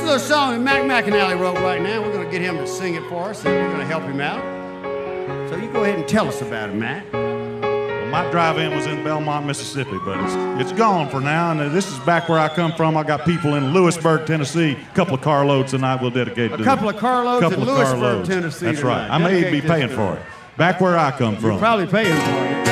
little song that Mac McAnally wrote right now. We're going to get him to sing it for us, and we're going to help him out. So you go ahead and tell us about it, Mac. Well, my drive-in was in Belmont, Mississippi, but it's gone for now. And this is back where I come from. I got people in Lewisburg, Tennessee. A couple of carloads tonight we'll dedicate to a couple of carloads in Lewisburg, carloads. Tennessee. That's tonight. right. I may be paying for it. Back where I come from. You're probably paying for it.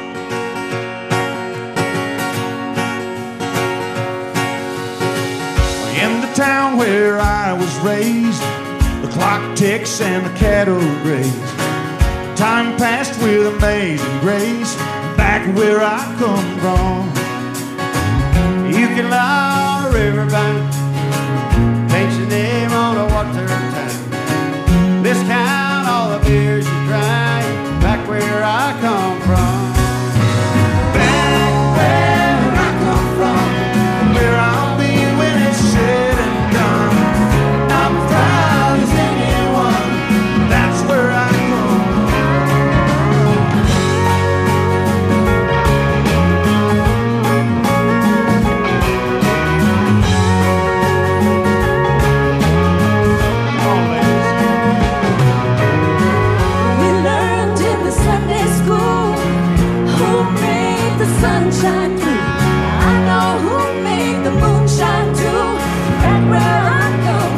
In the town where I was raised, the clock ticks and the cattle graze. Time passed with amazing grace, back where I come from. You can lie on a riverbank, paint your name on a water tank, discount all the beers you drank, back where I come from. Back where I come from, where I'll be when it's said and done. I'm proud as anyone, that's where I come. Sunshine through. I know who made the moonshine too. Right where I come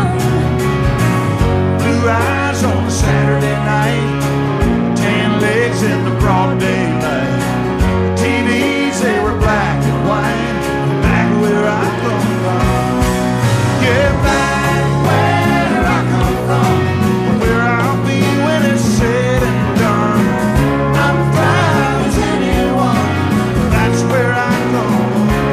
from. Blue eyes on a Saturday night, tan legs in the broad daylight. TVs, they were black and white, back where I come from. Yeah, back where I come from, where I'll be when it's said and done. I'm proud as anyone. That's where I go.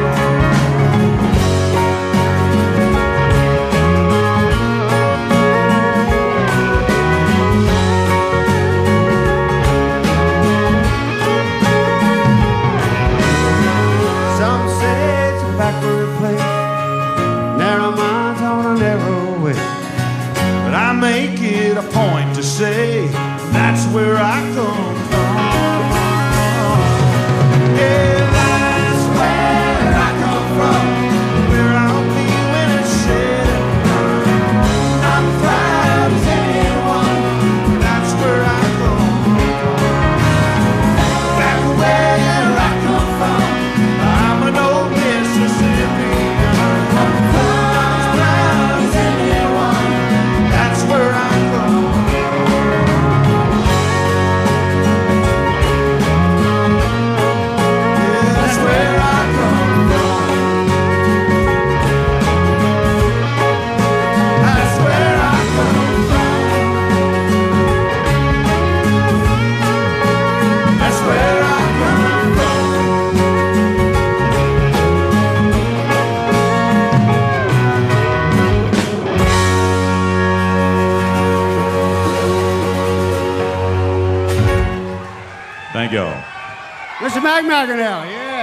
Some say it's a backward place, narrow minds on a narrow way. But I make it a point to say that's where I come from. Yeah, that's where I come from, where I'll be when it's said and done. I'm proud as anyone, that's where I come from. Back where I come from, I'm an old Mississippian. I'm proud as anyone, that's where I come from. Thank you all. Mr. Mac McAnally, yeah.